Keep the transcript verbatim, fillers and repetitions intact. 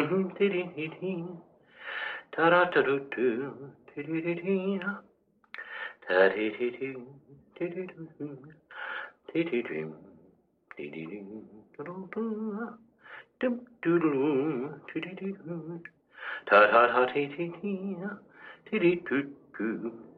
Ta da da do do, ti di di di, ta di di di, ti di do, ti di do, ti di do, do do, dum do do, ti di do, ta ta ta ti ti ti, ti di do do.